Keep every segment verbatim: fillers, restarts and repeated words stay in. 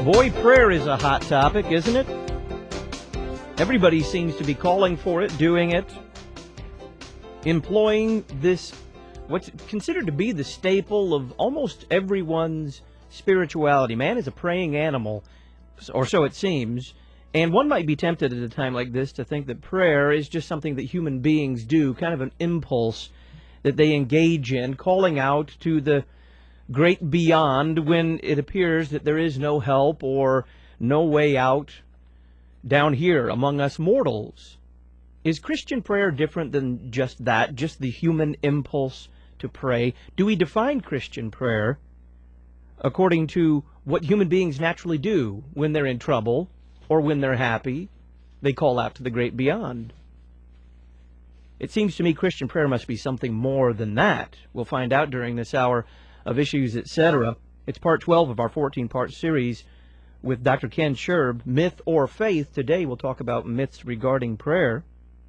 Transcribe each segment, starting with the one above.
Boy, prayer is a hot topic, isn't it? Everybody seems to be calling for it, doing it, employing this, what's considered to be the staple of almost everyone's spirituality. Man is a praying animal, or so it seems, and one might be tempted at a time like this to think that prayer is just something that human beings do, kind of an impulse that they engage in, calling out to the great beyond when it appears that there is no help or no way out down here among us mortals. Is Christian prayer different than just that, just the human impulse to pray? Do we define Christian prayer according to what human beings naturally do when they're in trouble or when they're happy? They call out to the great beyond. It seems to me Christian prayer must be something more than that. We'll find out during this hour of Issues, et cetera. It's part twelve of our fourteen-part series with Doctor Ken Sherb, Myth or Faith. Today we'll talk about myths regarding prayer.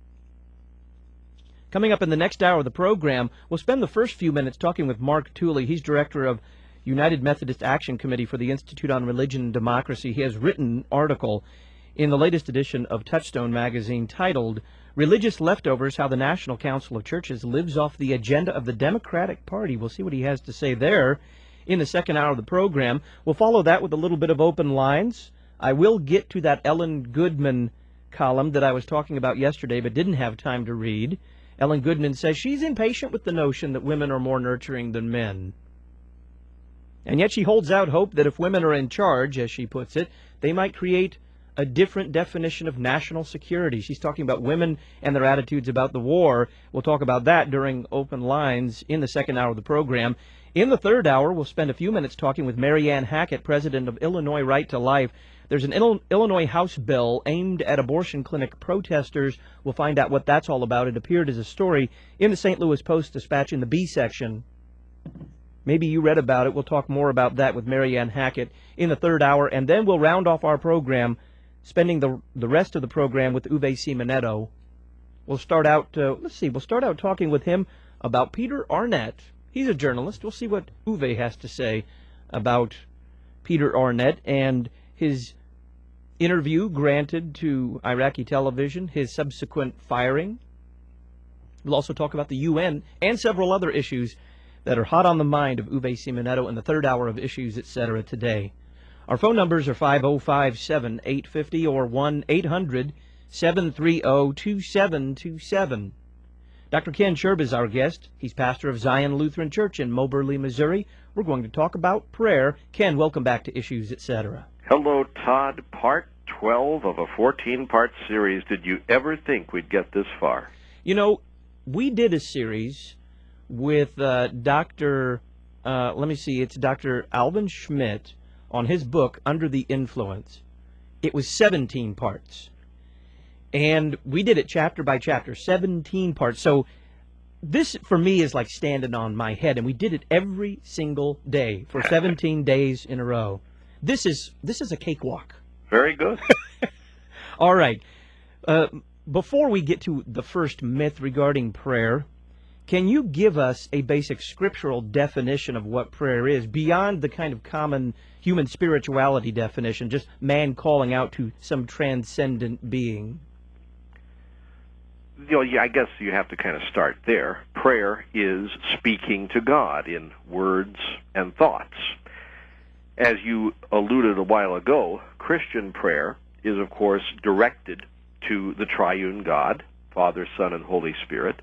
Coming up in the next hour of the program, we'll spend the first few minutes talking with Mark Tooley. He's director of United Methodist Action Committee for the Institute on Religion and Democracy. He has written an article in the latest edition of Touchstone magazine titled Religious Leftovers, How the National Council of Churches Lives Off the Agenda of the Democratic Party. We'll see what he has to say there in the second hour of the program. We'll follow that with a little bit of open lines. I will get to that Ellen Goodman column that I was talking about yesterday but didn't have time to read. Ellen Goodman says she's impatient with the notion that women are more nurturing than men. And yet she holds out hope that if women are in charge, as she puts it, they might create a different definition of national security. She's talking about women and their attitudes about the war. We'll talk about that during open lines in the second hour of the program. In the third hour, we'll spend a few minutes talking with Mary Ann Hackett, president of Illinois Right to Life. There's an Il- Illinois House bill aimed at abortion clinic protesters. We'll find out what that's all about. It appeared as a story in the Saint Louis Post-Dispatch in the B section. Maybe you read about it. We'll talk more about that with Mary Ann Hackett in the third hour, and then we'll round off our program spending the the rest of the program with Uwe Simonetto. We'll start out, uh, let's see, we'll start out talking with him about Peter Arnett. He's a journalist. We'll see what Uwe has to say about Peter Arnett and his interview granted to Iraqi television, his subsequent firing. We'll also talk about the U N and several other issues that are hot on the mind of Uwe Simonetto in the third hour of Issues, et cetera today. Our phone numbers are five oh five seven, eight five oh or one eight hundred, seven three oh, two seven two seven. Doctor Ken Sherb is our guest. He's pastor of Zion Lutheran Church in Moberly, Missouri. We're going to talk about prayer. Ken, welcome back to Issues, et cetera. Hello, Todd. Part twelve of a fourteen-part series. Did you ever think we'd get this far? You know, we did a series with uh, Doctor, uh, let me see, it's Doctor Alvin Schmidt, on his book, Under the Influence. It was seventeen parts. And we did it chapter by chapter, seventeen parts. So this, for me, is like standing on my head. And we did it every single day for seventeen days in a row. This is this is a cakewalk. Very good. All right. Uh, before we get to the first myth regarding prayer, can you give us a basic scriptural definition of what prayer is, beyond the kind of common human spirituality definition, just man calling out to some transcendent being? You know, yeah, I guess you have to kind of start there. Prayer is speaking to God in words and thoughts. As you alluded a while ago, Christian prayer is, of course, directed to the triune God, Father, Son, and Holy Spirit,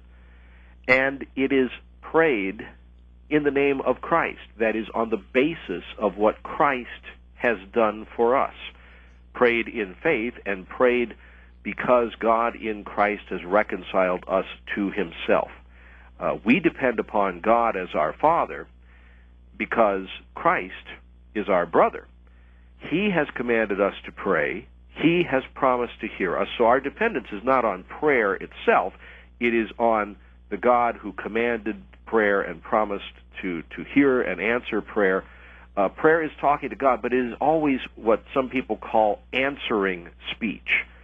and it is prayed in the name of Christ, that is, on the basis of what Christ has done for us. Prayed in faith and prayed because God in Christ has reconciled us to himself. Uh, we depend upon God as our Father because Christ is our brother. He has commanded us to pray. He has promised to hear us. So our dependence is not on prayer itself. It is on the God who commanded prayer and promised to, to hear and answer prayer. Uh, prayer is talking to God, but it is always what some people call answering speech.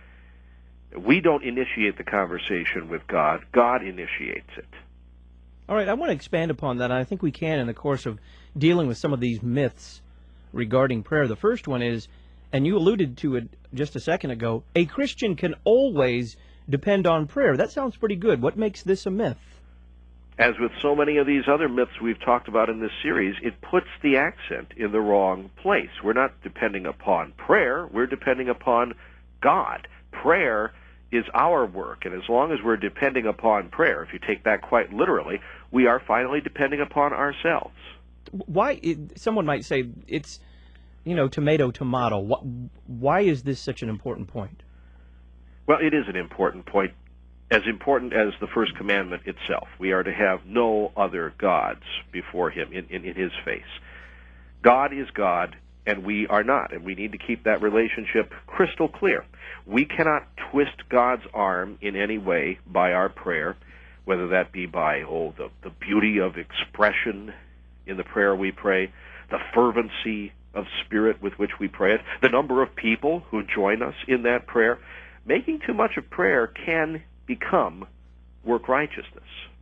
We don't initiate the conversation with God. God initiates it. All right, I want to expand upon that. I think we can in the course of dealing with some of these myths regarding prayer. The first one is, and you alluded to it just a second ago, a Christian can always depend on prayer. That sounds pretty good. What makes this a myth? As with so many of these other myths we've talked about in this series, it puts the accent in the wrong place. We're not depending upon prayer, we're depending upon God. Prayer is our work, and as long as we're depending upon prayer, if you take that quite literally, we are finally depending upon ourselves. Why, it, someone might say, it's, you know, tomato, tomato. Why, why is this such an important point? Well, it is an important point. As important as the first commandment itself. We are to have no other gods before him in, in, in his face. God is God, and we are not, and we need to keep that relationship crystal clear. We cannot twist God's arm in any way by our prayer, whether that be by, oh, the, the beauty of expression in the prayer we pray, the fervency of spirit with which we pray it, the number of people who join us in that prayer. Making too much of prayer can become work righteousness.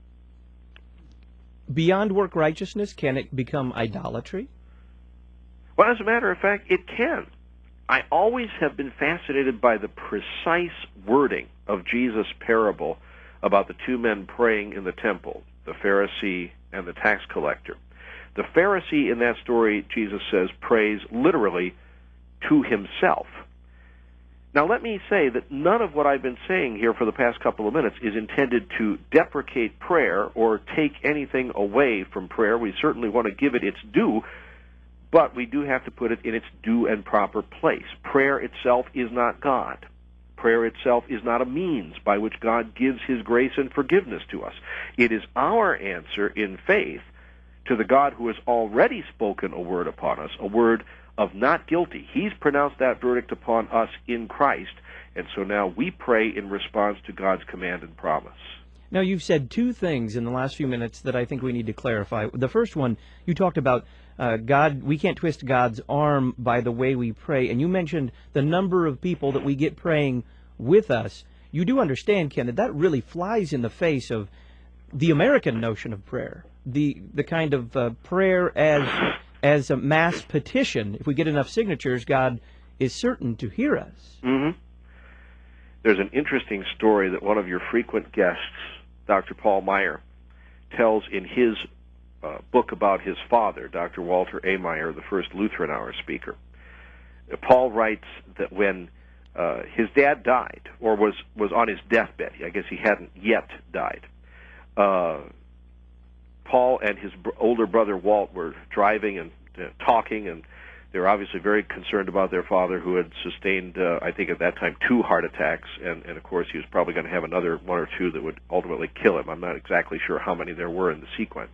Beyond work righteousness, can it become idolatry? Well, as a matter of fact, it can. I always have been fascinated by the precise wording of Jesus' parable about the two men praying in the temple, the Pharisee and the tax collector. The Pharisee in that story, Jesus says, prays literally to himself. Now, let me say that none of what I've been saying here for the past couple of minutes is intended to deprecate prayer or take anything away from prayer. We certainly want to give it its due, but we do have to put it in its due and proper place. Prayer itself is not God. Prayer itself is not a means by which God gives his grace and forgiveness to us. It is our answer in faith to the God who has already spoken a word upon us, a word of not guilty. He's pronounced that verdict upon us in Christ, and so now we pray in response to God's command and promise. Now, you've said two things in the last few minutes that I think we need to clarify. The first one, you talked about uh, God, we can't twist God's arm by the way we pray, and you mentioned the number of people that we get praying with us. You do understand, Ken, that that really flies in the face of the American notion of prayer, the, the kind of uh, prayer as... as a mass petition. If we get enough signatures, God is certain to hear us. Mm-hmm. There's an interesting story that one of your frequent guests, Doctor Paul Meyer, tells in his uh, book about his father, Doctor Walter A. Meyer, the first Lutheran Hour speaker. Uh, Paul writes that when uh, his dad died, or was, was on his deathbed, I guess he hadn't yet died, uh, Paul and his br- older brother Walt were driving and uh, talking, and they were obviously very concerned about their father, who had sustained, uh, I think at that time, two heart attacks, and, and of course he was probably going to have another one or two that would ultimately kill him. I'm not exactly sure how many there were in the sequence.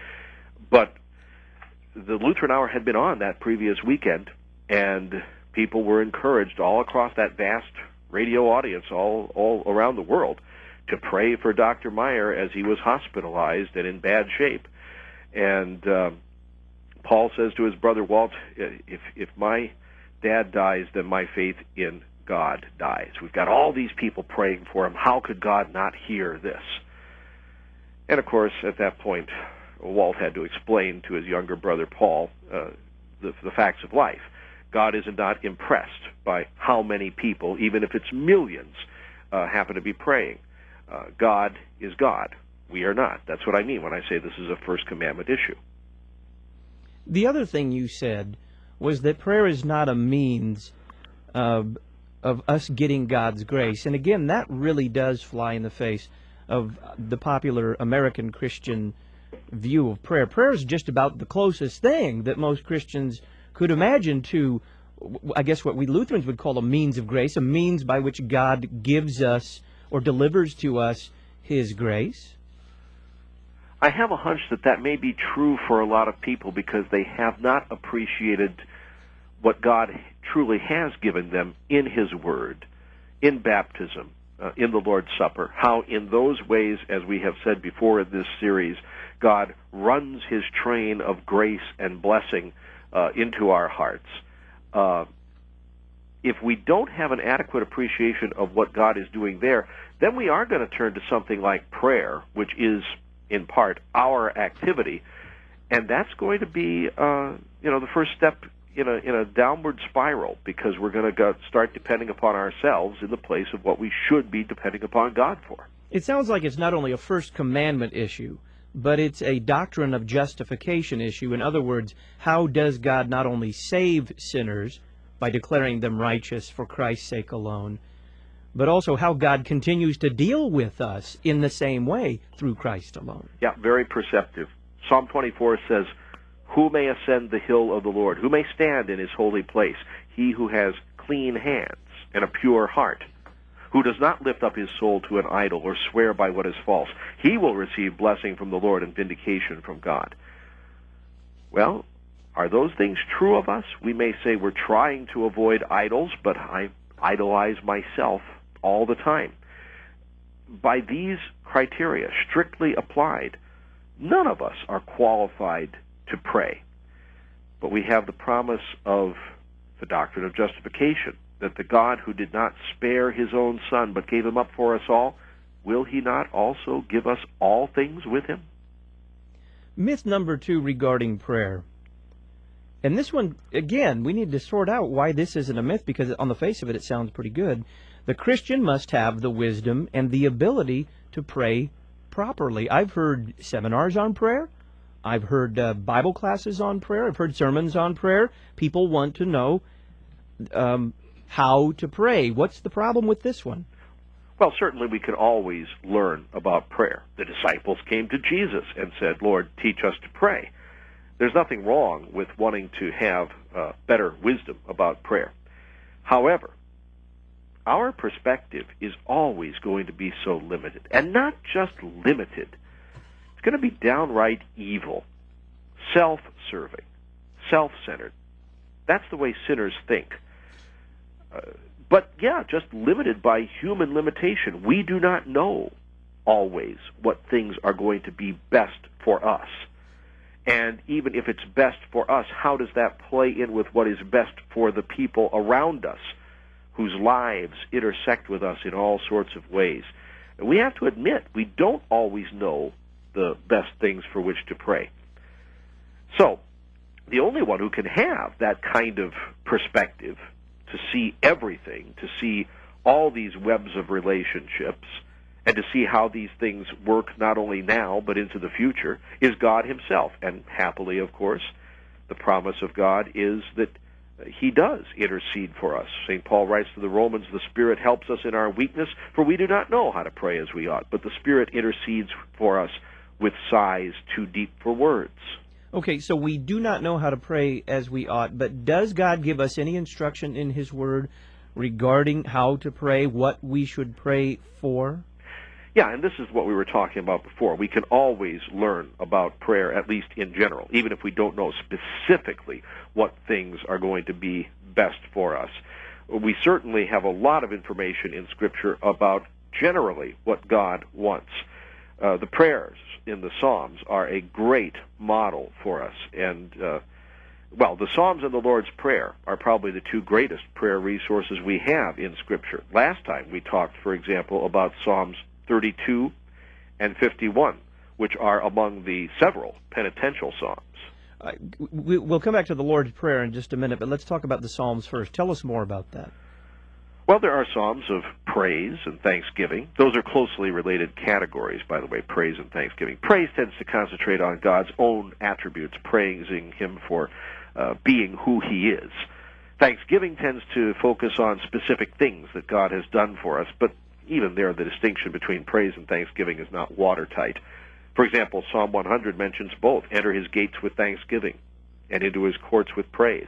But the Lutheran Hour had been on that previous weekend, and people were encouraged all across that vast radio audience all, all around the world to pray for Doctor Meyer as he was hospitalized and in bad shape. And uh, Paul says to his brother Walt, if, if my dad dies, then my faith in God dies. We've got all these people praying for him. How could God not hear this? And of course, at that point, Walt had to explain to his younger brother Paul uh, the, the facts of life. God is not impressed by how many people, even if it's millions, uh, happen to be praying. Uh, God is God. We are not. That's what I mean when I say this is a First Commandment issue. The other thing you said was that prayer is not a means uh, of us getting God's grace. And again, that really does fly in the face of the popular American Christian view of prayer. Prayer is just about the closest thing that most Christians could imagine to, I guess, what we Lutherans would call a means of grace, a means by which God gives us or delivers to us his grace. I have a hunch that that may be true for a lot of people because they have not appreciated what God truly has given them in his word, in baptism, uh, in the Lord's Supper, how in those ways, as we have said before in this series, God runs his train of grace and blessing uh, into our hearts. Uh, if we don't have an adequate appreciation of what God is doing there, then we are going to turn to something like prayer, which is, in part, our activity, and that's going to be, uh, you know, the first step in a in a downward spiral because we're going to go start depending upon ourselves in the place of what we should be depending upon God for. It sounds like it's not only a first commandment issue, but it's a doctrine of justification issue. In other words, how does God not only save sinners by declaring them righteous for Christ's sake alone, but also how God continues to deal with us in the same way through Christ alone. Yeah, very perceptive. Psalm twenty-four says, "Who may ascend the hill of the Lord? Who may stand in his holy place? He who has clean hands and a pure heart, who does not lift up his soul to an idol or swear by what is false. He will receive blessing from the Lord and vindication from God." Well, are those things true of us? We may say we're trying to avoid idols, but I idolize myself all the time. By these criteria, strictly applied, none of us are qualified to pray. But we have the promise of the doctrine of justification, that the God who did not spare his own Son but gave him up for us all, will he not also give us all things with him? Myth number two regarding prayer. And this one, again, we need to sort out why this isn't a myth, because on the face of it, it sounds pretty good. The Christian must have the wisdom and the ability to pray properly. I've heard seminars on prayer. I've heard uh, Bible classes on prayer. I've heard sermons on prayer. People want to know um, how to pray. What's the problem with this one? Well, certainly we can always learn about prayer. The disciples came to Jesus and said, "Lord, teach us to pray." There's nothing wrong with wanting to have uh, better wisdom about prayer. However, our perspective is always going to be so limited, and not just limited. It's going to be downright evil, self-serving, self-centered. That's the way sinners think. Uh, but, yeah, just limited by human limitation. We do not know always what things are going to be best for us. And even if it's best for us, how does that play in with what is best for the people around us, whose lives intersect with us in all sorts of ways? And we have to admit, we don't always know the best things for which to pray. So, the only one who can have that kind of perspective, to see everything, to see all these webs of relationships, and to see how these things work not only now but into the future, is God himself. And happily, of course, the promise of God is that he does intercede for us. Saint Paul writes to the Romans, "The Spirit helps us in our weakness, for we do not know how to pray as we ought, but the Spirit intercedes for us with sighs too deep for words." Okay, so we do not know how to pray as we ought, but does God give us any instruction in his word regarding how to pray, what we should pray for? Yeah, and this is what we were talking about before. We can always learn about prayer, at least in general, even if we don't know specifically what things are going to be best for us. We certainly have a lot of information in Scripture about generally what God wants. Uh, the prayers in the Psalms are a great model for us. And, uh, well, the Psalms and the Lord's Prayer are probably the two greatest prayer resources we have in Scripture. Last time we talked, for example, about Psalms thirty-two and fifty-one, which are among the several penitential psalms. Uh, we, we'll come back to the Lord's Prayer in just a minute, but let's talk about the Psalms first. Tell us more about that. Well, there are psalms of praise and thanksgiving. Those are closely related categories, by the way, praise and thanksgiving. Praise tends to concentrate on God's own attributes, praising him for uh, being who he is. Thanksgiving tends to focus on specific things that God has done for us, but even there, the distinction between praise and thanksgiving is not watertight. For example, Psalm one hundred mentions both. Enter his gates with thanksgiving and into his courts with praise.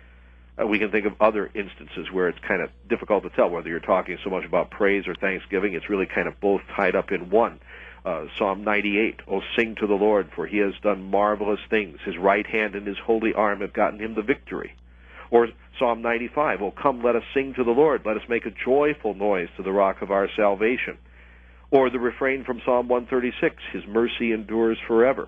Uh, we can think of other instances where it's kind of difficult to tell whether you're talking so much about praise or thanksgiving. It's really kind of both tied up in one. Uh, Psalm ninety-eight, "Oh, sing to the Lord, for he has done marvelous things. His right hand and his holy arm have gotten him the victory." Or Psalm ninety-five, "Oh, come, let us sing to the Lord. Let us make a joyful noise to the rock of our salvation." Or the refrain from Psalm one thirty-six, "His mercy endures forever."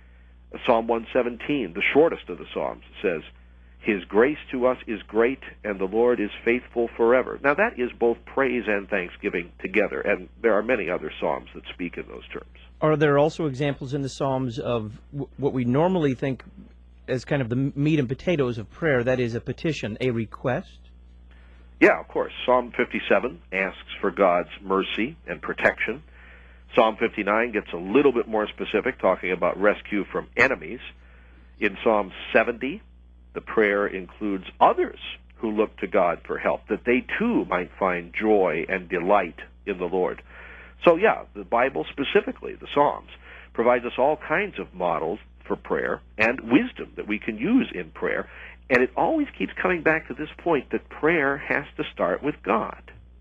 Psalm one seventeen, the shortest of the Psalms, says, "His grace to us is great, and the Lord is faithful forever." Now that is both praise and thanksgiving together, and there are many other Psalms that speak in those terms. Are there also examples in the Psalms of w- what we normally think as kind of the meat and potatoes of prayer. That is a petition, a request. Yeah, of course. Psalm fifty-seven asks for God's mercy and protection. Psalm fifty-nine gets a little bit more specific, talking about rescue from enemies. In Psalm seventy, the prayer includes others who look to God for help, that they too might find joy and delight in the Lord. So yeah, the Bible specifically, the Psalms, provides us all kinds of models for prayer and wisdom that we can use in prayer. And it always keeps coming back to this point that prayer has to start with God.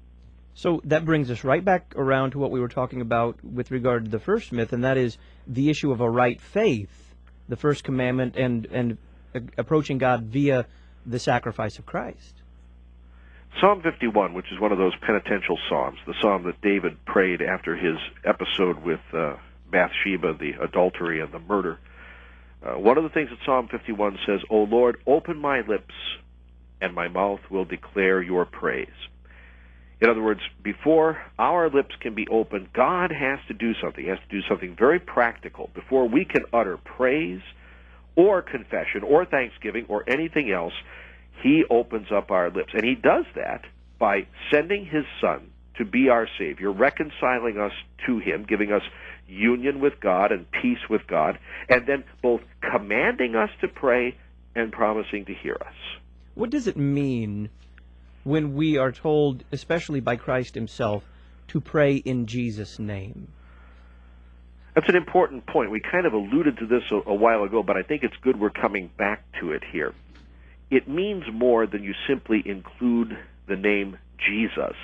So that brings us right back around to what we were talking about with regard to the first myth, and that is the issue of a right faith, the first commandment, and, and uh, approaching God via the sacrifice of Christ. Psalm fifty-one, which is one of those penitential psalms, the psalm that David prayed after his episode with uh, Bathsheba, the adultery and the murder. Uh, one of the things that Psalm fifty-one says, O Lord, open my lips, and my mouth will declare your praise. In other words, before our lips can be opened, God has to do something. He has to do something very practical. Before we can utter praise or confession or thanksgiving or anything else, He opens up our lips. And He does that by sending His Son to be our Savior, reconciling us to Him, giving us union with God and peace with God, and then both commanding us to pray and promising to hear us. What does it mean when we are told, especially by Christ Himself, to pray in Jesus' name? That's an important point. We kind of alluded to this a, a while ago, but I think it's good we're coming back to it here. It means more than you simply include the name Jesus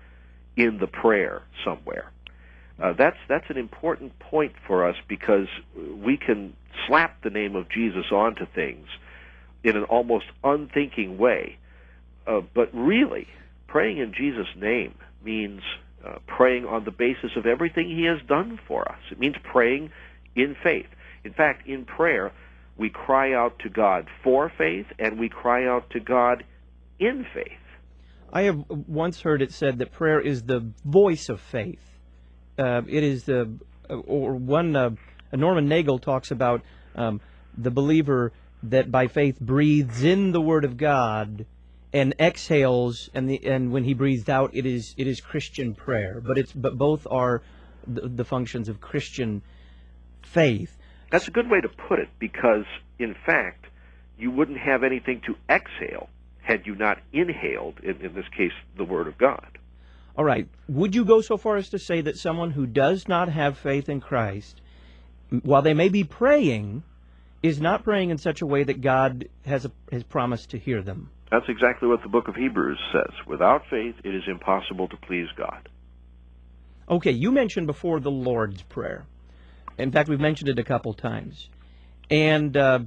in the prayer somewhere. Uh, that's that's an important point for us, because we can slap the name of Jesus onto things in an almost unthinking way. Uh, but really, praying in Jesus' name means uh, praying on the basis of everything He has done for us. It means praying in faith. In fact, in prayer, we cry out to God for faith, and we cry out to God in faith. I have once heard it said that prayer is the voice of faith. Uh, it is the, or one, uh, Norman Nagel talks about um, the believer that by faith breathes in the Word of God and exhales, and the and when he breathes out, it is it is Christian prayer. But it's but both are the, the functions of Christian faith. That's a good way to put it, because in fact, you wouldn't have anything to exhale had you not inhaled, in, in this case, the Word of God. All right. Would you go so far as to say that someone who does not have faith in Christ, while they may be praying, is not praying in such a way that God has a, has promised to hear them? That's exactly what the book of Hebrews says. Without faith, it is impossible to please God. Okay, you mentioned before the Lord's Prayer. In fact, we've mentioned it a couple times. And uh,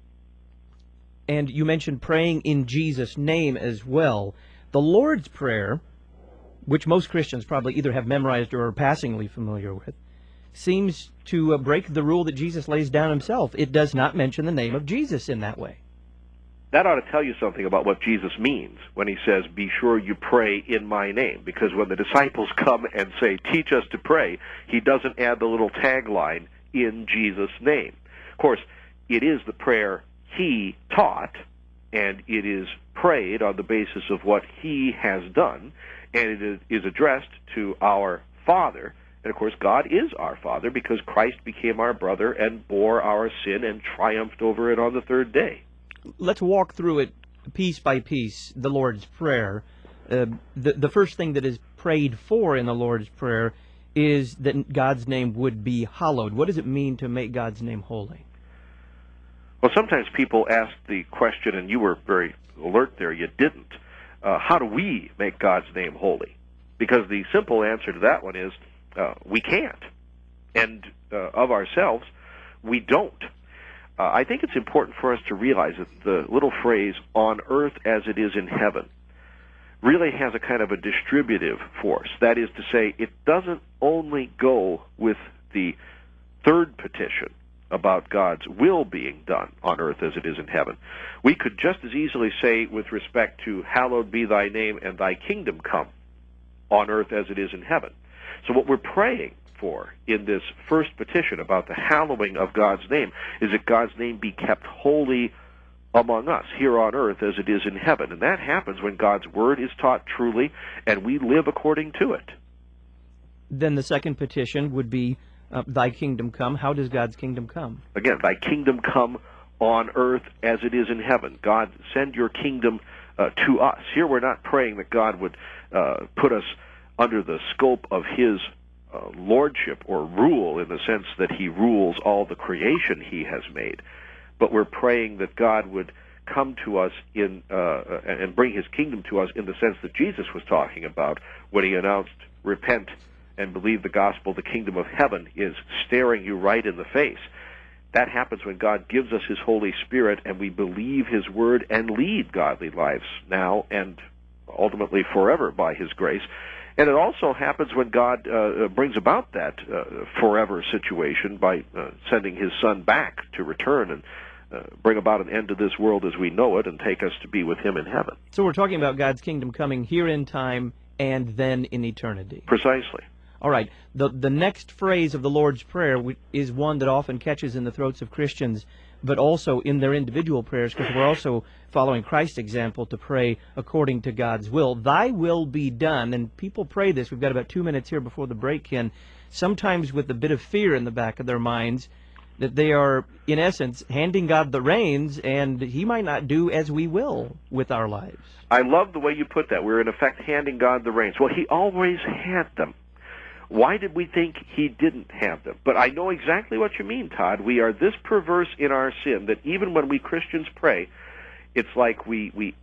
and you mentioned praying in Jesus' name as well. The Lord's Prayer, which most Christians probably either have memorized or are passingly familiar with, seems to uh, break the rule that Jesus lays down Himself. It does not mention the name of Jesus in that way. That ought to tell you something about what Jesus means when He says, be sure you pray in my name. Because when the disciples come and say, teach us to pray, He doesn't add the little tagline, in Jesus' name. Of course, it is the prayer He taught, and it is prayed on the basis of what He has done, and it is addressed to our Father. And of course, God is our Father, because Christ became our brother and bore our sin and triumphed over it on the third day. Let's walk through it piece by piece, the Lord's Prayer. Uh, the, the first thing that is prayed for in the Lord's Prayer is that God's name would be hallowed. What does it mean to make God's name holy? Well, sometimes people ask the question, and you were very alert there, you didn't. Uh, how do we make God's name holy? Because the simple answer to that one is, uh, we can't. And uh, of ourselves, we don't. Uh, I think it's important for us to realize that the little phrase, on earth as it is in heaven, really has a kind of a distributive force. That is to say, it doesn't only go with the third petition about God's will being done on earth as it is in heaven. We could just as easily say with respect to, hallowed be thy name and thy kingdom come, on earth as it is in heaven. So what we're praying for in this first petition about the hallowing of God's name is that God's name be kept holy among us here on earth as it is in heaven. And that happens when God's word is taught truly and we live according to it. Then the second petition would be, uh, thy kingdom come. How does God's kingdom come? Again, thy kingdom come on earth as it is in heaven. God, send your kingdom uh, to us. Here we're not praying that God would uh, put us under the scope of his uh, lordship or rule in the sense that he rules all the creation he has made. But we're praying that God would come to us in uh, and bring his kingdom to us in the sense that Jesus was talking about when he announced, repent and believe the gospel. The kingdom of heaven is staring you right in the face. That happens when God gives us his Holy Spirit and we believe his word and lead godly lives now and ultimately forever by his grace. And it also happens when God uh, brings about that uh, forever situation by uh, sending his Son back to return and uh, bring about an end to this world as we know it and take us to be with him in heaven. So we're talking about God's kingdom coming here in time and then in eternity. Precisely. All right. The, the next phrase of the Lord's Prayer is one that often catches in the throats of Christians, but also in their individual prayers, because we're also following Christ's example to pray according to God's will. Thy will be done. And people pray this. We've got about two minutes here before the break, Ken, sometimes with a bit of fear in the back of their minds that they are, in essence, handing God the reins, and he might not do as we will with our lives. I love the way you put that. We're, in effect, handing God the reins. Well, he always had them. Why did we think he didn't have them? But I know exactly what you mean, Todd. We are this perverse in our sin that even when we Christians pray, it's like we we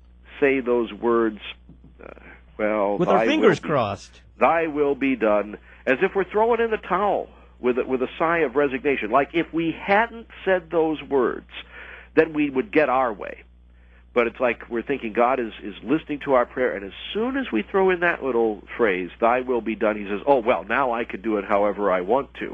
say those words, uh, well, with our fingers be, crossed. Thy will be done, as if we're throwing in the towel with a, with a sigh of resignation. Like if we hadn't said those words, then we would get our way. But it's like we're thinking God is, is listening to our prayer, and as soon as we throw in that little phrase, thy will be done, he says, oh, well, now I can do it however I want to.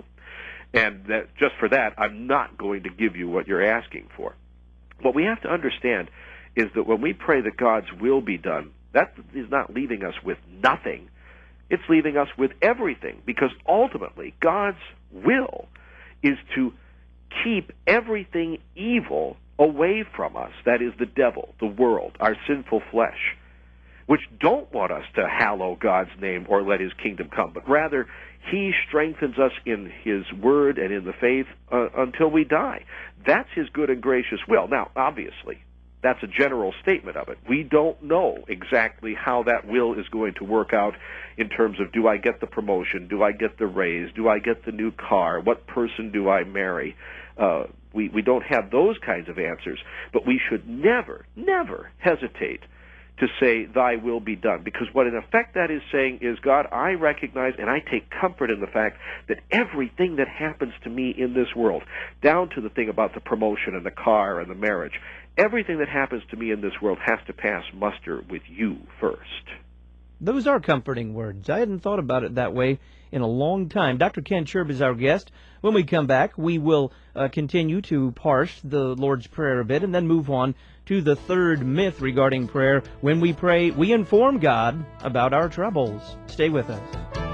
And that, just for that, I'm not going to give you what you're asking for. What we have to understand is that when we pray that God's will be done, that is not leaving us with nothing. It's leaving us with everything, because ultimately God's will is to keep everything evil away from us. That is the devil, the world, our sinful flesh, which don't want us to hallow God's name or let his kingdom come, but rather he strengthens us in his word and in the faith uh, until we die. That's his good and gracious will. Now, obviously, that's a general statement of it. We don't know exactly how that will is going to work out in terms of, do I get the promotion? Do I get the raise? Do I get the new car? What person do I marry? Uh, we, we don't have those kinds of answers, but we should never, never hesitate to say, thy will be done, because what in effect that is saying is, God, I recognize and I take comfort in the fact that everything that happens to me in this world, down to the thing about the promotion and the car and the marriage, everything that happens to me in this world has to pass muster with you first. Those are comforting words. I hadn't thought about it that way in a long time. Doctor Ken Sherb is our guest. When we come back, we will uh, continue to parse the Lord's Prayer a bit and then move on to the third myth regarding prayer. When we pray, we inform God about our troubles. Stay with us.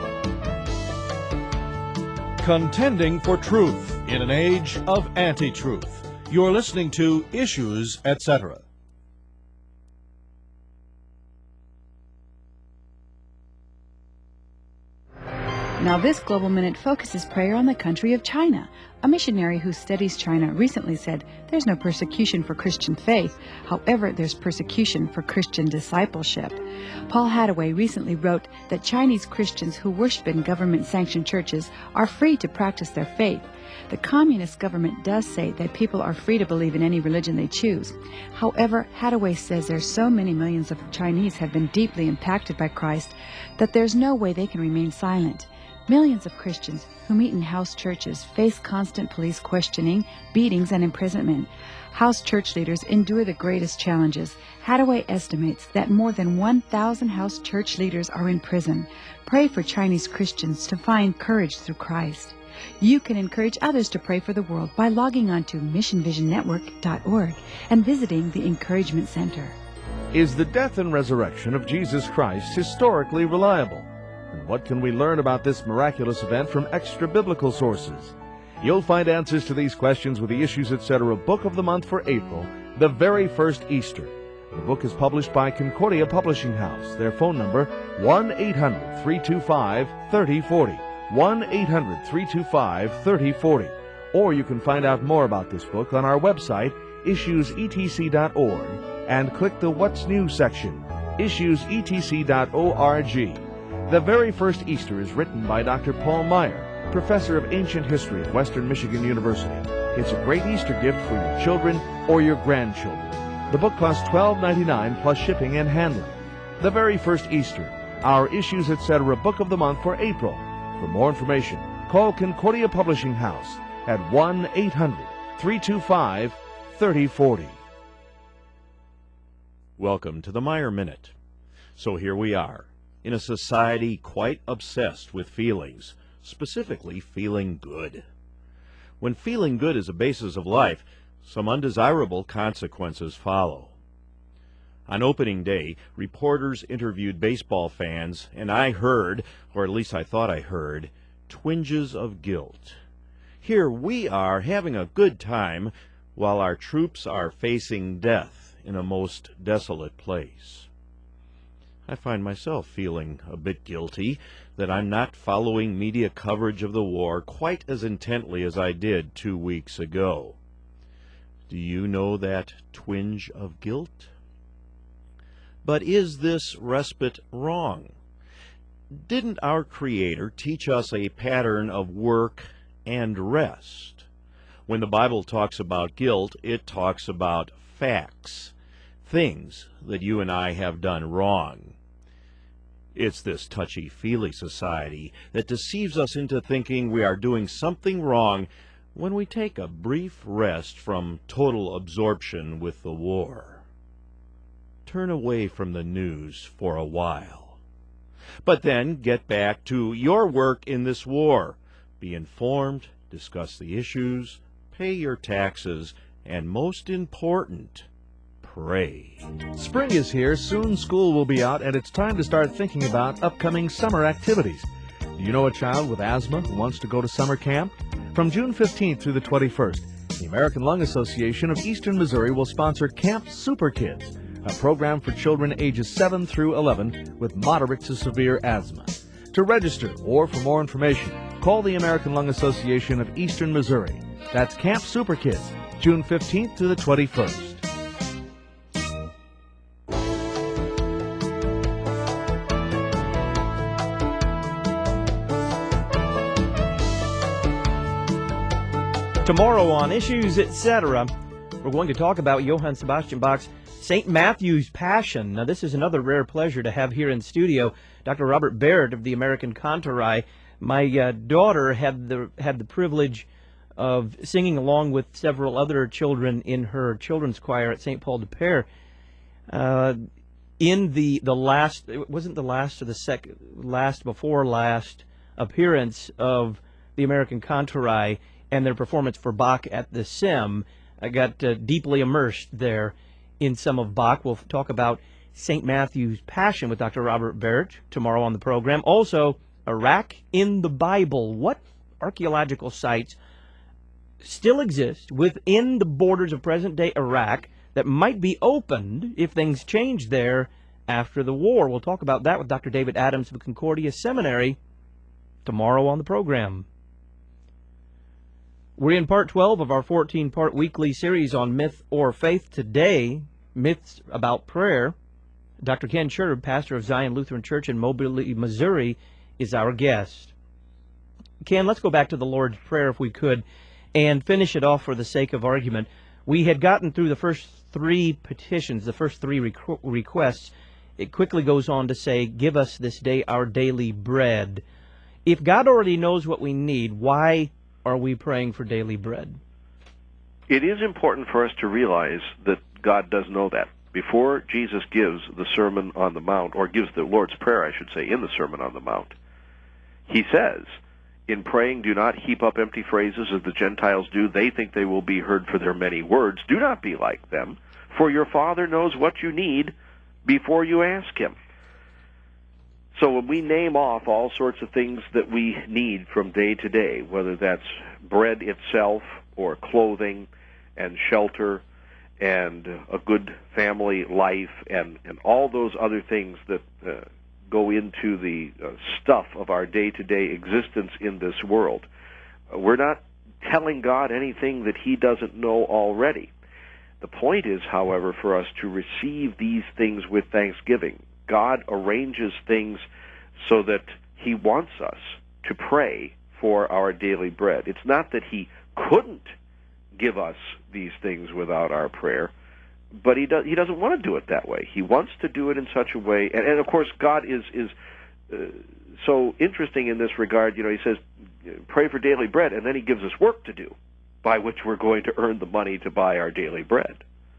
Contending for truth in an age of anti-truth. You're listening to Issues, et cetera. Now this Global Minute focuses prayer on the country of China. A missionary who studies China recently said there's no persecution for Christian faith. However, there's persecution for Christian discipleship. Paul Hadaway recently wrote that Chinese Christians who worship in government-sanctioned churches are free to practice their faith. The communist government does say that people are free to believe in any religion they choose. However, Hadaway says there's so many millions of Chinese have been deeply impacted by Christ that there's no way they can remain silent. Millions of Christians who meet in house churches face constant police questioning, beatings, and imprisonment. House church leaders endure the greatest challenges. Hadaway estimates that more than one thousand house church leaders are in prison. Pray for Chinese Christians to find courage through Christ. You can encourage others to pray for the world by logging on to mission vision network dot org and visiting the Encouragement Center. Is the death and resurrection of Jesus Christ historically reliable? And what can we learn about this miraculous event from extra-biblical sources? You'll find answers to these questions with the Issues Etc. Book of the Month for April, The Very First Easter. The book is published by Concordia Publishing House. Their phone number, one eight hundred, three two five, three oh four oh, one eight hundred, three two five, three oh four oh. Or you can find out more about this book on our website, issues e t c dot org, and click the What's New section, issues e t c dot org. The Very First Easter is written by Doctor Paul Meyer, professor of ancient history at Western Michigan University. It's a great Easter gift for your children or your grandchildren. The book costs twelve ninety-nine plus shipping and handling. The Very First Easter, our Issues Etc. Book of the Month for April. For more information, call Concordia Publishing House at one eight hundred, three two five, three oh four oh. Welcome to the Meyer Minute. So here we are, in a society quite obsessed with feelings, specifically feeling good. When feeling good is a basis of life, some undesirable consequences follow. On opening day, reporters interviewed baseball fans, and I heard, or at least I thought I heard, twinges of guilt. Here we are having a good time while our troops are facing death in a most desolate place. I find myself feeling a bit guilty that I'm not following media coverage of the war quite as intently as I did two weeks ago. Do you know that twinge of guilt? But is this respite wrong? Didn't our Creator teach us a pattern of work and rest? When the Bible talks about guilt, it talks about facts, things that you and I have done wrong. It's this touchy-feely society that deceives us into thinking we are doing something wrong when we take a brief rest from total absorption with the war. Turn away from the news for a while. But then get back to your work in this war. Be informed, discuss the issues, pay your taxes, and most important, pray. Spring is here, soon school will be out, and it's time to start thinking about upcoming summer activities. Do you know a child with asthma who wants to go to summer camp? From June fifteenth through the twenty-first, the American Lung Association of Eastern Missouri will sponsor Camp Super Kids, a program for children ages seven through eleven with moderate to severe asthma. To register or for more information, call the American Lung Association of Eastern Missouri. That's Camp Super Kids, June fifteenth to the twenty-first. Tomorrow on Issues Etc., we're going to talk about Johann Sebastian Bach's Saint Matthew's Passion. Now, this is another rare pleasure to have here in studio Doctor Robert Barrett of the American Cantorai. My uh, daughter had the had the privilege of singing along with several other children in her children's choir at Saint Paul de Pere. Uh, in the the last, it wasn't the last or the second, last before last appearance of the American Cantorai and their performance for Bach at the S I M. I got uh, deeply immersed there in some of Bach. We'll talk about Saint Matthew's Passion with Doctor Robert Barrett tomorrow on the program. Also, Iraq in the Bible. What archaeological sites still exist within the borders of present-day Iraq that might be opened if things change there after the war? We'll talk about that with Doctor David Adams of Concordia Seminary tomorrow on the program. We're in part twelve of our fourteen-part weekly series on myth or faith. Today, myths about prayer. Doctor Ken Scherb, pastor of Zion Lutheran Church in Moberly, Missouri, is our guest. Ken, let's go back to the Lord's Prayer if we could and finish it off for the sake of argument. We had gotten through the first three petitions, the first three requ- requests. It quickly goes on to say, give us this day our daily bread. If God already knows what we need, why are we praying for daily bread? It is important for us to realize that God does know that. Before Jesus gives the Sermon on the Mount, or gives the Lord's Prayer, I should say, in the Sermon on the Mount, he says, in praying, do not heap up empty phrases as the Gentiles do. They think they will be heard for their many words. Do not be like them, for your Father knows what you need before you ask him. So when we name off all sorts of things that we need from day to day, whether that's bread itself or clothing and shelter and a good family life and, and all those other things that uh, go into the uh, stuff of our day-to-day existence in this world, uh, we're not telling God anything that He doesn't know already. The point is, however, for us to receive these things with thanksgiving. God arranges things so that He wants us to pray for our daily bread. It's not that He couldn't give us these things without our prayer, but He does. He doesn't want to do it that way. He wants to do it in such a way, and, and of course, God is is uh, so interesting in this regard. You know, He says, "Pray for daily bread," and then He gives us work to do, by which we're going to earn the money to buy our daily bread.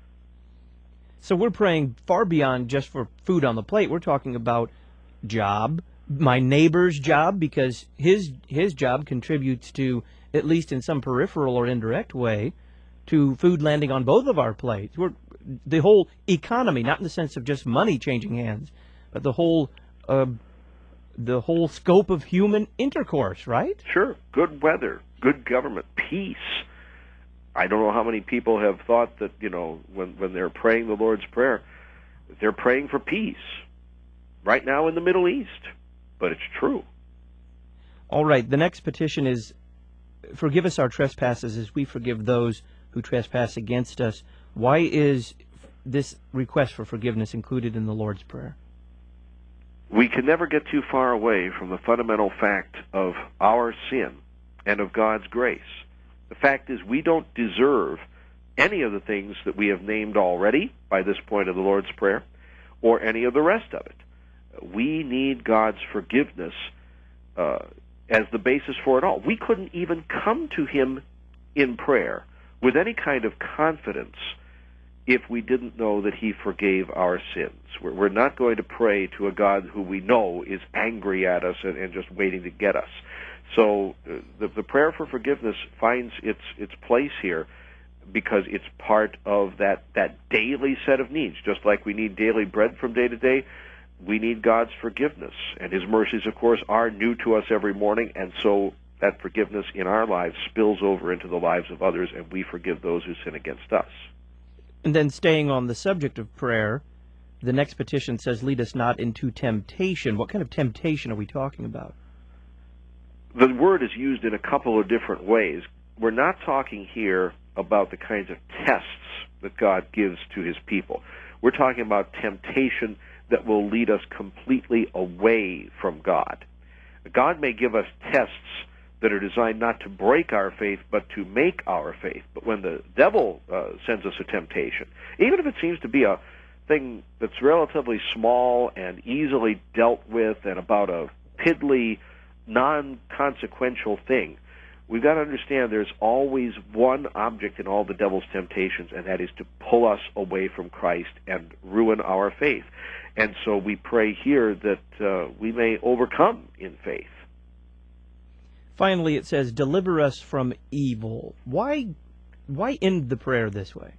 So we're praying far beyond just for food on the plate. We're talking about job, my neighbor's job, because his his job contributes to, at least in some peripheral or indirect way, to food landing on both of our plates. We're, the whole economy, not in the sense of just money changing hands, but the whole uh, the whole scope of human intercourse, right? Sure. Good weather, good government, peace. I don't know how many people have thought that, you know, when, when they're praying the Lord's Prayer, they're praying for peace right now in the Middle East. But it's true. All right. The next petition is, forgive us our trespasses as we forgive those who trespass against us. Why is this request for forgiveness included in the Lord's Prayer? We can never get too far away from the fundamental fact of our sin and of God's grace. The fact is, we don't deserve any of the things that we have named already by this point of the Lord's Prayer, or any of the rest of it. We need God's forgiveness uh, as the basis for it all. We couldn't even come to Him in prayer with any kind of confidence if we didn't know that He forgave our sins. We're, we're not going to pray to a God who we know is angry at us and, and just waiting to get us. So uh, the, the prayer for forgiveness finds its its place here because it's part of that, that daily set of needs. Just like we need daily bread from day to day, we need God's forgiveness. And His mercies, of course, are new to us every morning, and so that forgiveness in our lives spills over into the lives of others, and we forgive those who sin against us. And then staying on the subject of prayer, the next petition says, lead us not into temptation. What kind of temptation are we talking about? The word is used in a couple of different ways. We're not talking here about the kinds of tests that God gives to His people. We're talking about temptation that will lead us completely away from God. God may give us tests that are designed not to break our faith, but to make our faith. But when the devil uh, sends us a temptation, even if it seems to be a thing that's relatively small and easily dealt with and about a piddly, non-consequential thing, we've got to understand there's always one object in all the devil's temptations, and that is to pull us away from Christ and ruin our faith. And so we pray here that uh, we may overcome in faith. Finally, it says, deliver us from evil. Why, why end the prayer this way?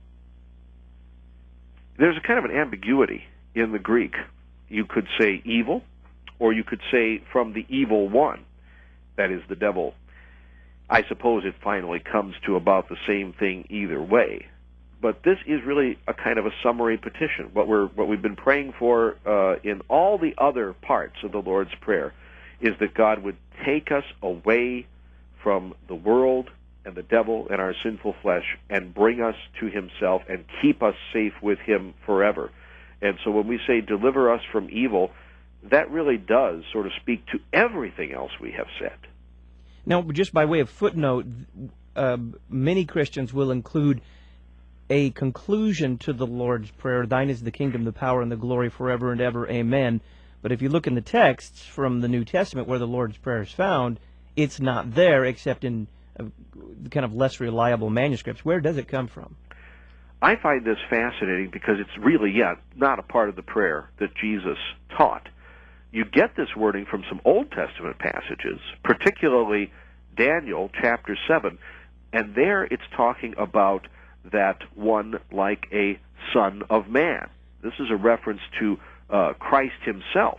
There's a kind of an ambiguity in the Greek. You could say evil, or you could say from the evil one, that is the devil. I suppose it finally comes to about the same thing either way. But this is really a kind of a summary petition. What we're what we've been praying for uh, in all the other parts of the Lord's Prayer is that God would take us away from the world and the devil and our sinful flesh and bring us to Himself and keep us safe with Him forever. And so when we say deliver us from evil, that really does sort of speak to everything else we have said. Now, just by way of footnote, uh, many Christians will include a conclusion to the Lord's Prayer, thine is the kingdom, the power, and the glory forever and ever, amen. But if you look in the texts from the New Testament where the Lord's Prayer is found, it's not there except in uh, kind of less reliable manuscripts. Where does it come from? I find this fascinating because it's really, yeah, not a part of the prayer that Jesus taught. You get this wording from some Old Testament passages, particularly Daniel chapter seven, and there it's talking about that one like a son of man. This is a reference to uh, Christ Himself,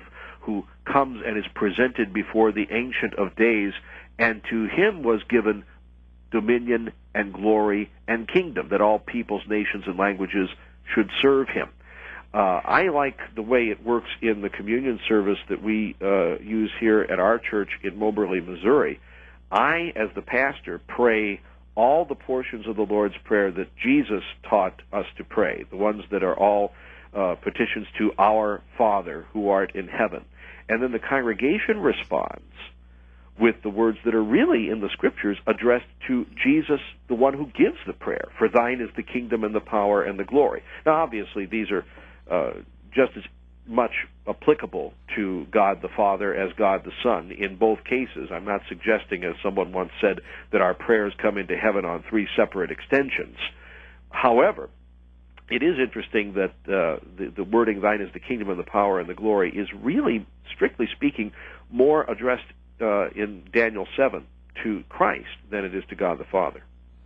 who comes and is presented before the Ancient of Days, and to him was given dominion and glory and kingdom, that all peoples, nations, and languages should serve him. Uh, I like the way it works in the communion service that we uh, use here at our church in Moberly, Missouri. I, as the pastor, pray all the portions of the Lord's Prayer that Jesus taught us to pray, the ones that are all uh, petitions to our Father who art in heaven. And then the congregation responds with the words that are really in the Scriptures addressed to Jesus, the one who gives the prayer. For thine is the kingdom and the power and the glory. Now, obviously, these are uh, just as much applicable to God the Father as God the Son in both cases. I'm not suggesting, as someone once said, that our prayers come into heaven on three separate extensions. However, it is interesting that uh, the, the wording, thine is the kingdom and the power and the glory, is really, strictly speaking, more addressed Uh, in Daniel seven to Christ than it is to God the Father.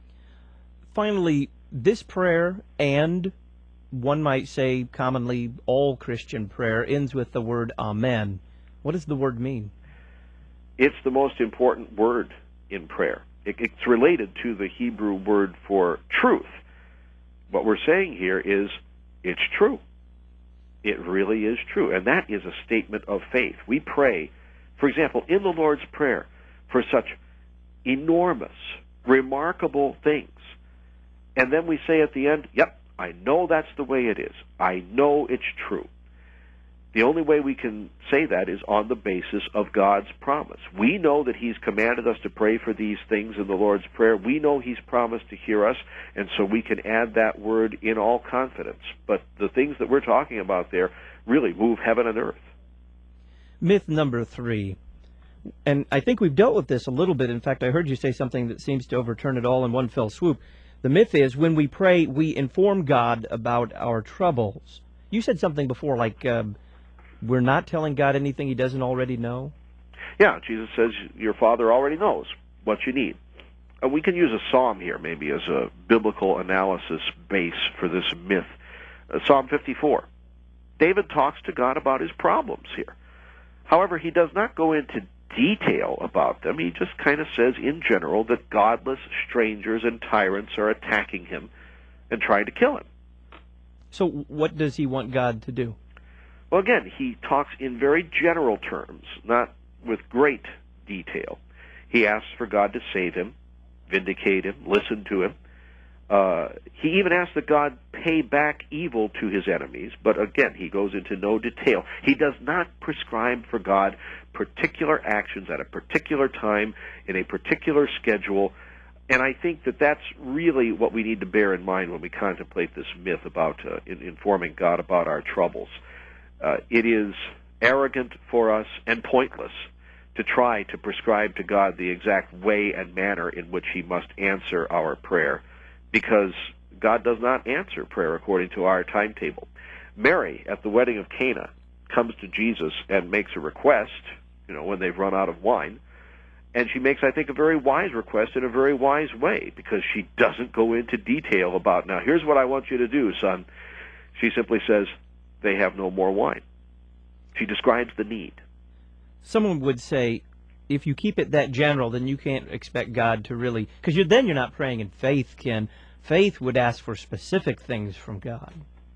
Finally, this prayer, and one might say commonly all Christian prayer, ends with the word Amen. What does the word mean? It's the most important word in prayer. It, it's related to the Hebrew word for truth. What we're saying here is, it's true. It really is true. And that is a statement of faith. We pray, for example, in the Lord's Prayer, for such enormous, remarkable things. And then we say at the end, yep, I know that's the way it is. I know it's true. The only way we can say that is on the basis of God's promise. We know that He's commanded us to pray for these things in the Lord's Prayer. We know He's promised to hear us, and so we can add that word in all confidence. But the things that we're talking about there really move heaven and earth. Myth number three, and I think we've dealt with this a little bit. In fact, I heard you say something that seems to overturn it all in one fell swoop. The myth is when we pray, we inform God about our troubles. You said something before like uh, we're not telling God anything He doesn't already know? Yeah, Jesus says your Father already knows what you need. And we can use a psalm here maybe as a biblical analysis base for this myth. Uh, Psalm fifty-four. David talks to God about his problems here. However, he does not go into detail about them. He just kind of says in general that godless strangers and tyrants are attacking him and trying to kill him. So what does he want God to do? Well, again, he talks in very general terms, not with great detail. He asks for God to save him, vindicate him, listen to him. Uh, he even asks that God pay back evil to his enemies, but again, he goes into no detail. He does not prescribe for God particular actions at a particular time, in a particular schedule, and I think that that's really what we need to bear in mind when we contemplate this myth about uh, in, informing God about our troubles. Uh, it is arrogant for us and pointless to try to prescribe to God the exact way and manner in which He must answer our prayer, because God does not answer prayer according to our timetable. Mary, at the wedding of Cana, comes to Jesus and makes a request, you know, when they've run out of wine, and she makes, I think, a very wise request in a very wise way, because she doesn't go into detail about, now, here's what I want you to do, son. She simply says, they have no more wine. She describes the need. Someone would say, if you keep it that general, then you can't expect God to really, because you're, then you're not praying in faith, Ken. Faith would ask for specific things from God.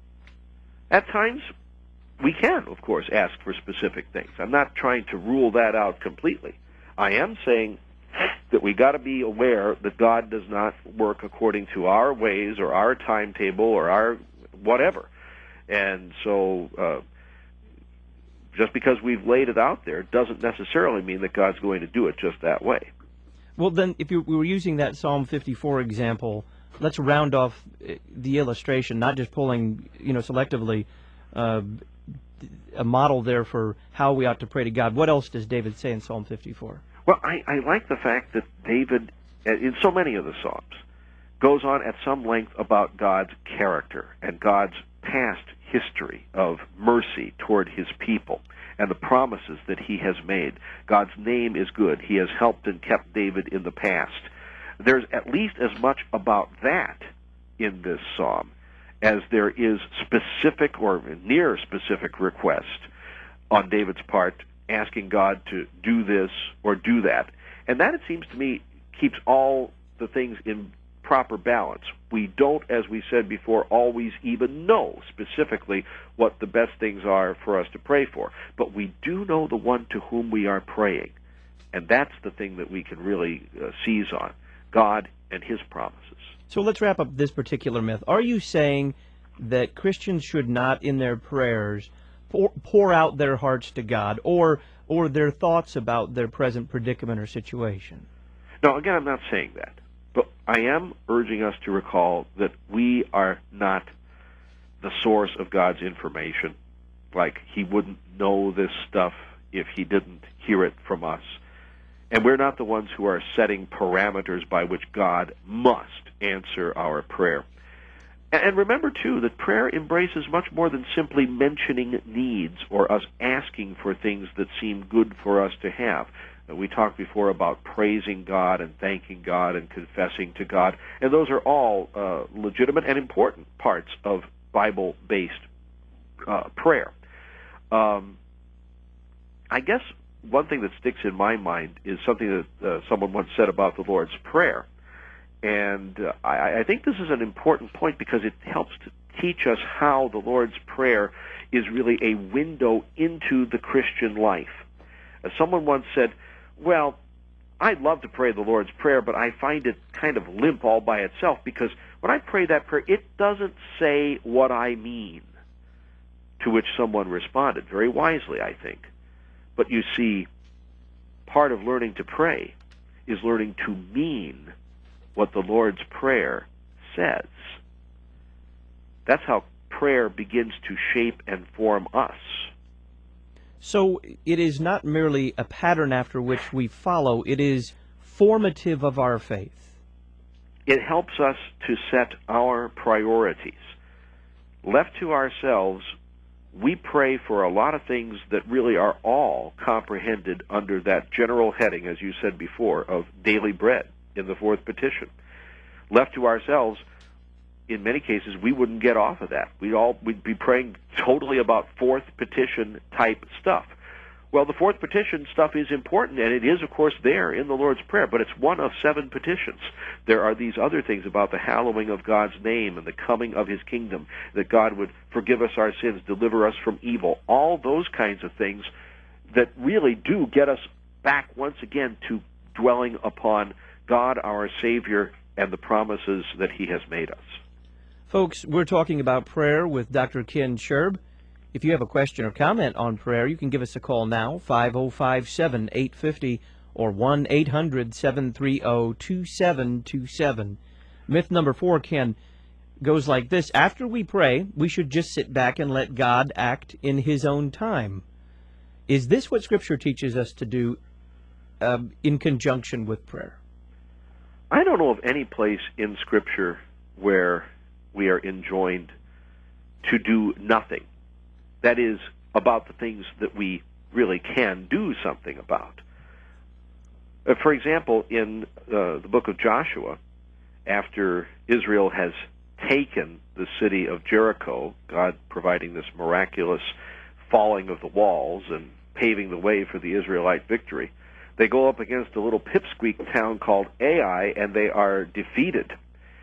At times, we can, of course, ask for specific things. I'm not trying to rule that out completely. I am saying that we got to be aware that God does not work according to our ways or our timetable or our whatever. And so uh, just because we've laid it out there doesn't necessarily mean that God's going to do it just that way. Well, then, if you, we were using that Psalm fifty-four example, let's round off the illustration, not just pulling, you know, selectively uh, a model there for how we ought to pray to God. What else does David say in Psalm fifty-four? Well, I, I like the fact that David, in so many of the Psalms, goes on at some length about God's character and God's past history of mercy toward His people and the promises that He has made. God's name is good. He has helped and kept David in the past. There's at least as much about that in this psalm as there is specific or near specific request on David's part, asking God to do this or do that. And that, it seems to me, keeps all the things in proper balance. We don't, as we said before, always even know specifically what the best things are for us to pray for. But we do know the one to whom we are praying. And that's the thing that we can really uh, seize on, God and His promises. So let's wrap up this particular myth. Are you saying that Christians should not, in their prayers, pour, pour out their hearts to God, or or their thoughts about their present predicament or situation? No, again, I'm not saying that. But I am urging us to recall that we are not the source of God's information. Like, He wouldn't know this stuff if He didn't hear it from us. And we're not the ones who are setting parameters by which God must answer our prayer. And remember, too, that prayer embraces much more than simply mentioning needs or us asking for things that seem good for us to have. We talked before about praising God and thanking God and confessing to God, and those are all uh, legitimate and important parts of Bible-based uh, prayer. Um, I guess one thing that sticks in my mind is something that uh, someone once said about the Lord's Prayer. And uh, I, I think this is an important point because it helps to teach us how the Lord's Prayer is really a window into the Christian life. As someone once said, well, I'd love to pray the Lord's Prayer, but I find it kind of limp all by itself because when I pray that prayer, it doesn't say what I mean. To which someone responded, very wisely, I think. But you see, part of learning to pray is learning to mean what the Lord's Prayer says. That's how prayer begins to shape and form us. So it is not merely a pattern after which we follow, it is formative of our faith. It helps us to set our priorities. Left to ourselves, we pray for a lot of things that really are all comprehended under that general heading, as you said before, of daily bread in the fourth petition. Left to ourselves, in many cases, we wouldn't get off of that. We'd all we'd be praying totally about fourth petition type stuff. Well, the fourth petition stuff is important, and it is, of course, there in the Lord's Prayer, but it's one of seven petitions. There are these other things about the hallowing of God's name and the coming of His kingdom, that God would forgive us our sins, deliver us from evil, all those kinds of things that really do get us back once again to dwelling upon God, our Savior, and the promises that He has made us. Folks, we're talking about prayer with Doctor Ken Sherb. If you have a question or comment on prayer, you can give us a call now, five oh five seven, eight five oh, or one eight hundred, seven three zero, two seven two seven. Myth number four, Ken, goes like this. After we pray, we should just sit back and let God act in His own time. Is this what Scripture teaches us to do um, in conjunction with prayer? I don't know of any place in Scripture where we are enjoined to do nothing. That is, about the things that we really can do something about. Uh, for example, in uh, the book of Joshua, after Israel has taken the city of Jericho, God providing this miraculous falling of the walls and paving the way for the Israelite victory, they go up against a little pipsqueak town called Ai, and they are defeated.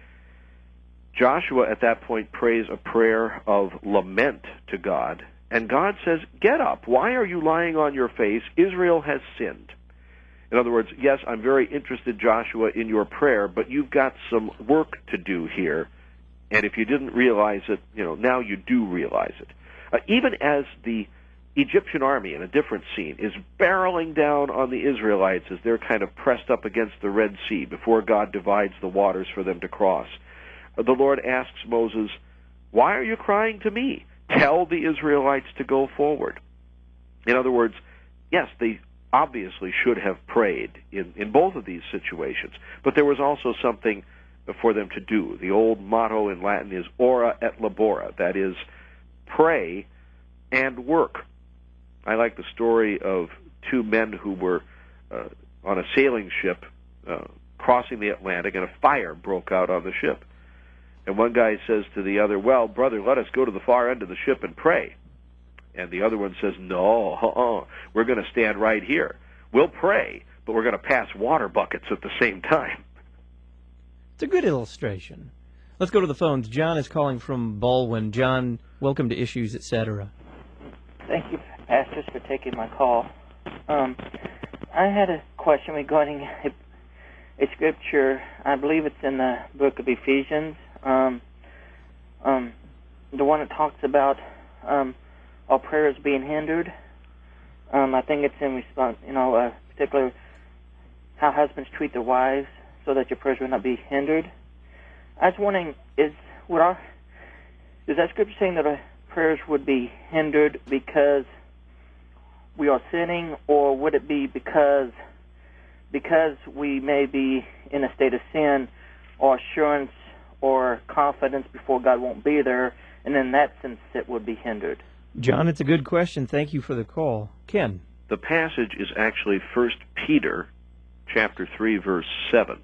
Joshua at that point prays a prayer of lament to God, and God says, get up. Why are you lying on your face? Israel has sinned. In other words, yes, I'm very interested, Joshua, in your prayer, but you've got some work to do here, and if you didn't realize it, you know, now you do realize it. Uh, even as the Egyptian army, in a different scene, is barreling down on the Israelites as they're kind of pressed up against the Red Sea before God divides the waters for them to cross, the Lord asks Moses, why are you crying to me? Tell the Israelites to go forward. In other words, yes, they obviously should have prayed in, in both of these situations, but there was also something for them to do. The old motto in Latin is ora et labora, that is, pray and work. I like the story of two men who were uh, on a sailing ship uh, crossing the Atlantic, and a fire broke out on the ship. And one guy says to the other, well, brother, let us go to the far end of the ship and pray. and the other one says, no, uh-uh, we're going to stand right here. We'll pray, but we're going to pass water buckets at the same time. It's a good illustration. Let's go to the phones. John is calling from Baldwin. John, welcome to Issues, et cetera. Thank you, pastors, for taking my call. Um, I had a question regarding a, a scripture. I believe it's in the book of Ephesians, um, um, the one that talks about um, all prayers being hindered. Um, I think it's in response, you know, uh, particularly how husbands treat their wives, so that your prayers will not be hindered. I was wondering, is would our is that scripture saying that our prayers would be hindered because we are sinning, or would it be because because we may be in a state of sin, or assurance or confidence before God won't be there, and in that sense it would be hindered? John, it's a good question. Thank you for the call. Ken. The passage is actually First Peter chapter three, verse seven.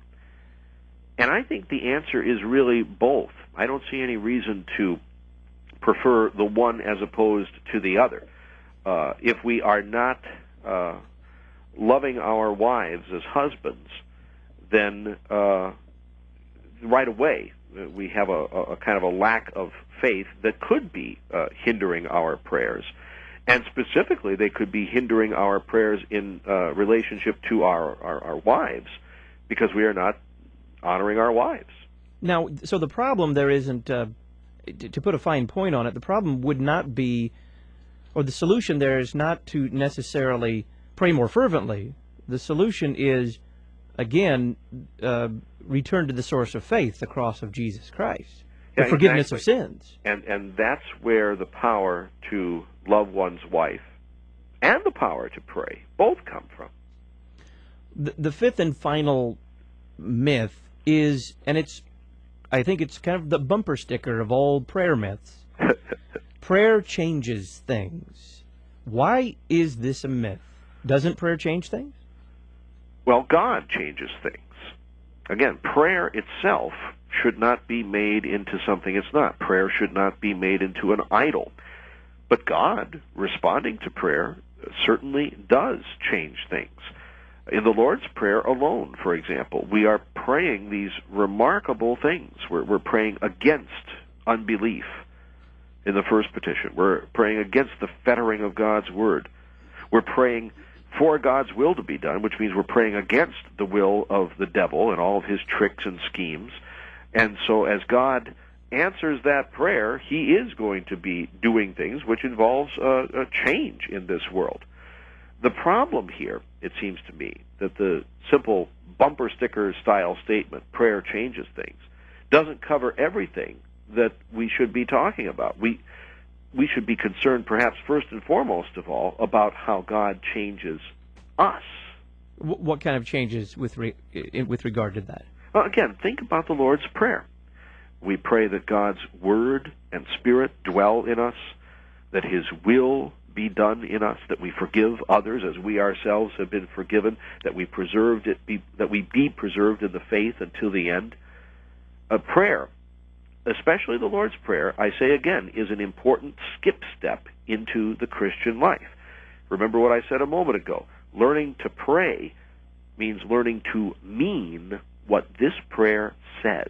And I think the answer is really both. I don't see any reason to prefer the one as opposed to the other. Uh, if we are not uh, loving our wives as husbands, then uh, right away uh, we have a, a kind of a lack of faith that could be uh, hindering our prayers. And specifically, they could be hindering our prayers in uh, relationship to our, our, our wives, because we are not honoring our wives. Now, so the problem there isn't, uh, to, to put a fine point on it, the problem would not be, or the solution there is not to necessarily pray more fervently. The solution is, again, uh, return to the source of faith, the cross of Jesus Christ, the yeah, forgiveness exactly. of sins. And, and that's where the power to love one's wife and the power to pray both come from. The, the fifth and final myth is, and it's, I think it's kind of the bumper sticker of all prayer myths. Prayer changes things. Why is this a myth? Doesn't prayer change things? Well, God changes things. Again, prayer itself should not be made into something it's not. Prayer should not be made into an idol. But God, responding to prayer, certainly does change things. In the Lord's Prayer alone, for example, we are praying these remarkable things. We're, we're praying against unbelief in the first petition. We're praying against the fettering of God's Word. We're praying for God's will to be done, which means we're praying against the will of the devil and all of his tricks and schemes. And so as God answers that prayer, he is going to be doing things which involves a, a change in this world. The problem here, it seems to me, that the simple bumper sticker style statement, prayer changes things, doesn't cover everything that we should be talking about. We we should be concerned, perhaps first and foremost of all, about how God changes us. What kind of changes with re, with regard to that? Well, again, think about the Lord's Prayer. We pray that God's Word and Spirit dwell in us, that His will be done in us, that we forgive others as we ourselves have been forgiven, that we preserved it, be, that we be preserved in the faith until the end. A prayer, especially the Lord's Prayer, I say again, is an important skip step into the Christian life. Remember what I said a moment ago. Learning to pray means learning to mean what this prayer says.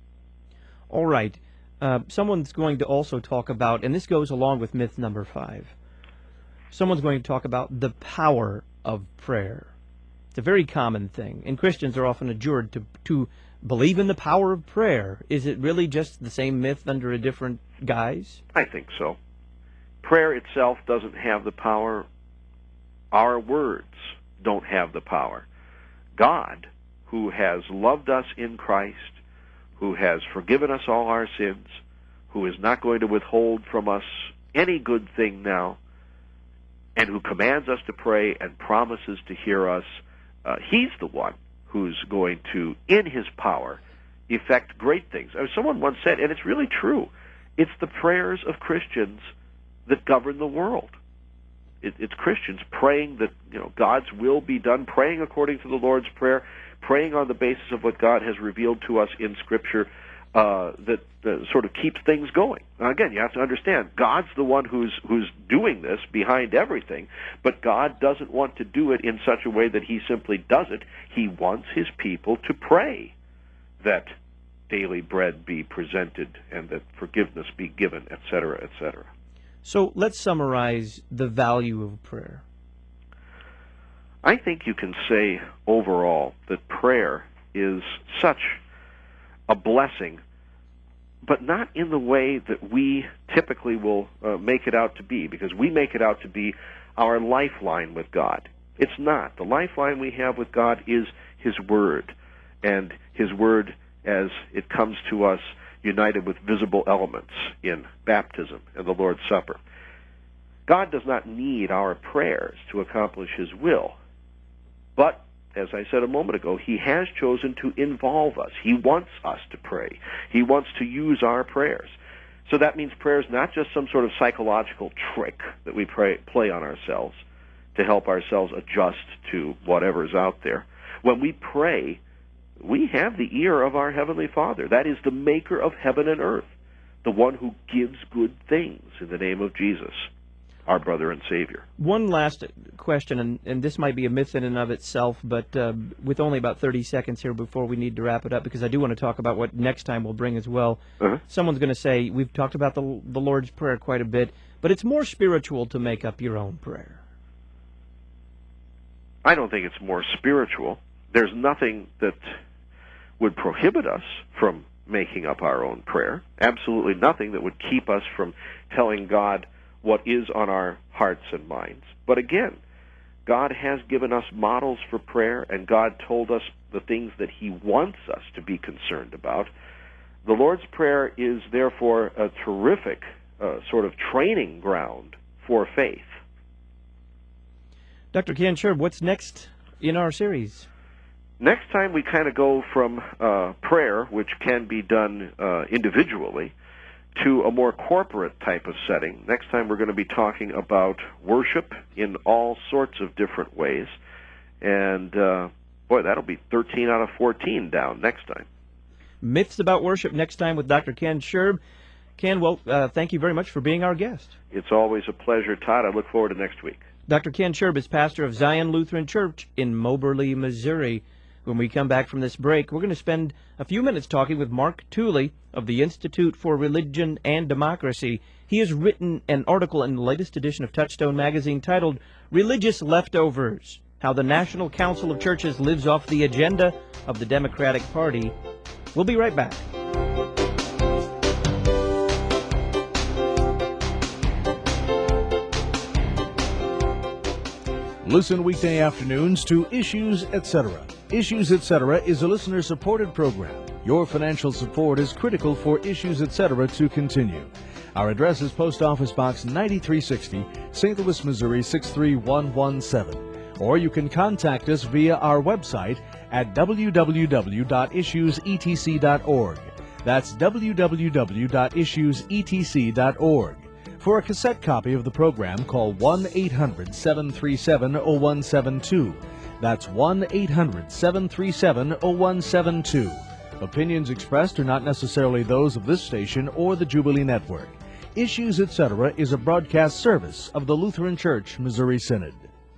All right. Uh, someone's going to also talk about, and this goes along with myth number five, someone's going to talk about the power of prayer. It's a very common thing, and Christians are often adjured to to believe in the power of prayer. Is it really just the same myth under a different guise? I think so. Prayer itself doesn't have the power. Our words don't have the power. God, who has loved us in Christ, who has forgiven us all our sins, who is not going to withhold from us any good thing now, and who commands us to pray and promises to hear us, uh, he's the one who's going to, in his power, effect great things. Uh, someone once said, and it's really true, it's the prayers of Christians that govern the world. It, it's Christians praying that, you know, God's will be done, praying according to the Lord's Prayer, praying on the basis of what God has revealed to us in Scripture. uh, that uh, sort of keeps things going. Now, again, you have to understand, God's the one who's who's doing this behind everything, but God doesn't want to do it in such a way that he simply does it. He wants his people to pray that daily bread be presented and that forgiveness be given, et cetera, et cetera. So let's summarize the value of prayer. I think you can say overall that prayer is such a blessing, but not in the way that we typically will uh, make it out to be, because we make it out to be our lifeline with God. It's not. The lifeline we have with God is his Word, and his Word as it comes to us united with visible elements in baptism and the Lord's Supper. God does not need our prayers to accomplish his will, but as I said a moment ago, he has chosen to involve us. He wants us to pray. He wants to use our prayers. So that means prayer is not just some sort of psychological trick that we pray, play on ourselves to help ourselves adjust to whatever's out there. When we pray, we have the ear of our Heavenly Father. That is the maker of heaven and earth, the one who gives good things in the name of Jesus, our brother and Savior. One last question, and, and this might be a myth in and of itself, but uh, with only about thirty seconds here before we need to wrap it up, because I do want to talk about what next time we'll bring as well. Uh-huh. Someone's going to say, we've talked about the, the Lord's Prayer quite a bit, but it's more spiritual to make up your own prayer. I don't think it's more spiritual. There's nothing that would prohibit us from making up our own prayer. Absolutely nothing that would keep us from telling God what is on our hearts and minds. But again, God has given us models for prayer, and God told us the things that he wants us to be concerned about. The Lord's Prayer is therefore a terrific uh, sort of training ground for faith. Doctor Ken Sherb, what's next in our series? Next time we kind of go from uh, prayer, which can be done uh, individually, to a more corporate type of setting. Next time we're going to be talking about worship in all sorts of different ways. And, uh, boy, that'll be thirteen out of fourteen down next time. Myths about worship next time with Doctor Ken Sherb. Ken, well, uh, thank you very much for being our guest. It's always a pleasure, Todd. I look forward to next week. Doctor Ken Sherb is pastor of Zion Lutheran Church in Moberly, Missouri. When we come back from this break, we're going to spend a few minutes talking with Mark Tooley of the Institute for Religion and Democracy. He has written an article in the latest edition of Touchstone magazine titled Religious Leftovers: How the National Council of Churches Lives Off the Agenda of the Democratic Party. We'll be right back. Listen weekday afternoons to Issues, et cetera. Issues, et cetera is a listener-supported program. Your financial support is critical for Issues, et cetera to continue. Our address is Post Office Box ninety-three sixty, Saint Louis, Missouri six three one one seven. Or you can contact us via our website at w w w dot issues e t c dot org. That's w w w dot issues e t c dot org. For a cassette copy of the program, call one eight hundred seven three seven oh one seven two. That's one eight hundred seven three seven oh one seven two. Opinions expressed are not necessarily those of this station or the Jubilee Network. Issues, et cetera is a broadcast service of the Lutheran Church Missouri Synod.